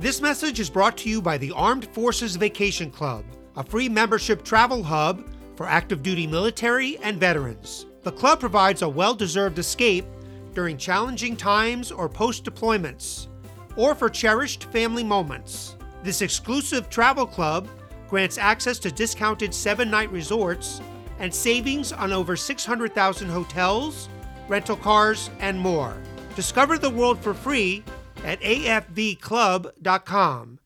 This message is brought to you by the Armed Forces Vacation Club, a free membership travel hub for active duty military and veterans. The club provides a well-deserved escape during challenging times or post-deployments, or for cherished family moments. This exclusive travel club grants access to discounted 7-night resorts and savings on over 600,000 hotels, rental cars, and more. Discover the world for free at afvclub.com.